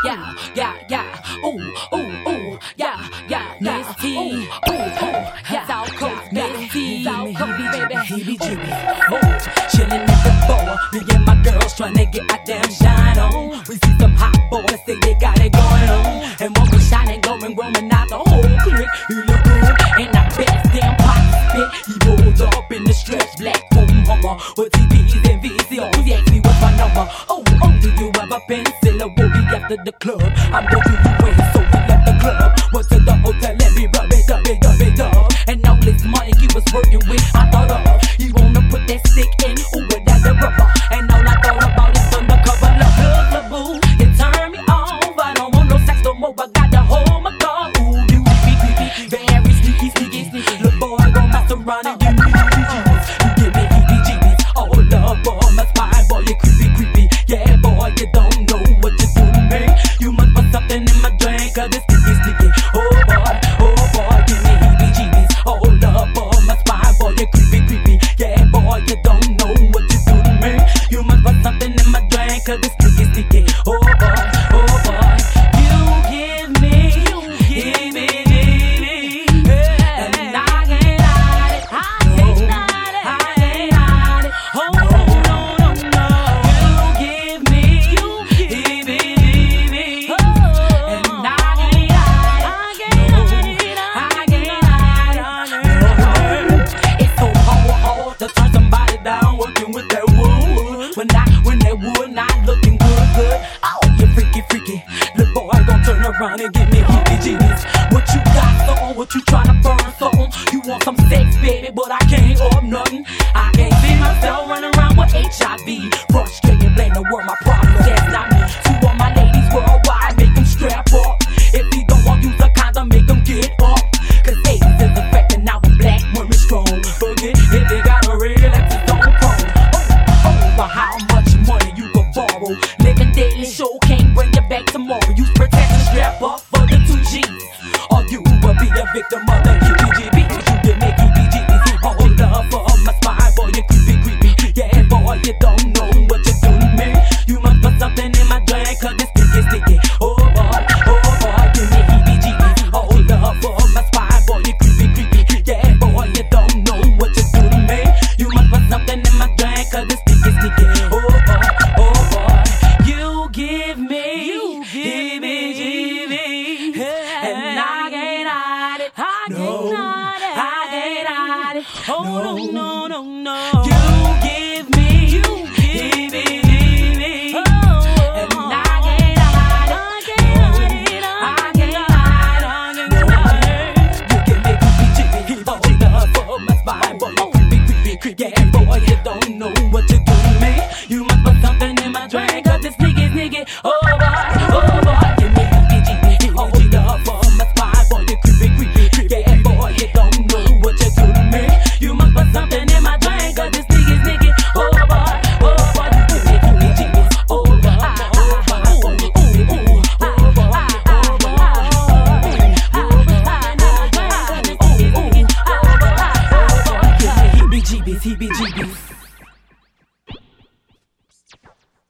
yeah. Ooh, yeah. Nasty. Yeah. South Coast, nasty. South Coast, baby. Chillin' at the bar, me and my girls tryna get our damn shine on. We see some hot boys say they got it going on, and when we shining, going, roaming out the whole clique. He look good, and I bet damn pop spit. He rolled up in the stretch black boom Hummer with TVs and VCRs. He asked me what's my number. Oh, do you have a pencil or will be after the club? I'm going to you in, so we left the club. Went to the hotel and we rub it up. And all this money he was working with, I thought of. He wanna put that stick in, ooh, without the rubber. And all I thought about is undercover love, boo. You turn me on, I don't want no sex no more. I got to hold my car. Ooh, you creepy, very sneaky. Little boy gon' mess around and give me heebie-jeebies. You give me heebie-jeebies. All up on my spine, boy, you creepy. Yeah, boy, you don't know what you do to me. You must put something in my drink, 'cause it's sticky. Oh boy, give me heebie-jeebies. All up on my spine, boy, you creepy. Yeah, boy, you don't know what you do to me. You must put something in my drink, 'cause it's sticky. Oh boy, you give me heebie-jeebies, and I can't hide it. I can't hide it. Oh no. You give me heebie-jeebies, and I can't hide it. I can't hide it. It's so hard to turn somebody down working with that wood. When that wood not looking good. Oh, you freaky. Little boy gon' turn around and give me heebie-jeebies. What you got, son? What you tryna burn, son? You want some sex, baby, but I can't up nothing. I can't see myself running around with HIV. Frustrated, blame the world, my problem, that's not me. To all my ladies worldwide, make them strap up. If you don't want use a condom, make them get up. 'Cause AIDS is affecting our black women strong. Forget if they got a real access on the phone. But how much money you can borrow? Living daily show can't bring you back tomorrow. Use protection, strap up for the 2Gs, or you will be a victim of the heebie-jeebies. You can make heebie-jeebies. Hold up for my spine, boy, you creepy. Yeah, boy, you don't know what you do to me. You must put something in my drink, 'cause it's sticky. Oh boy, give me heebie-jeebies. Hold up for my spine, boy, you creepy. Yeah, boy, you don't know what you do to me. You must put something in my drink, 'cause it's sticky. Oh boy, you give me heebie-jeebies, and I can't hide it. I can't hide it. Oh no. You give me heebie-jeebies, and I can't hide it. I can't hide it. You can make heebie-jeebies. Hold up for my spine, boy, you creepy. Yeah, boy, you don't know what you do to me. You must put something in my drink, 'cause it's sneaky. Oh boy.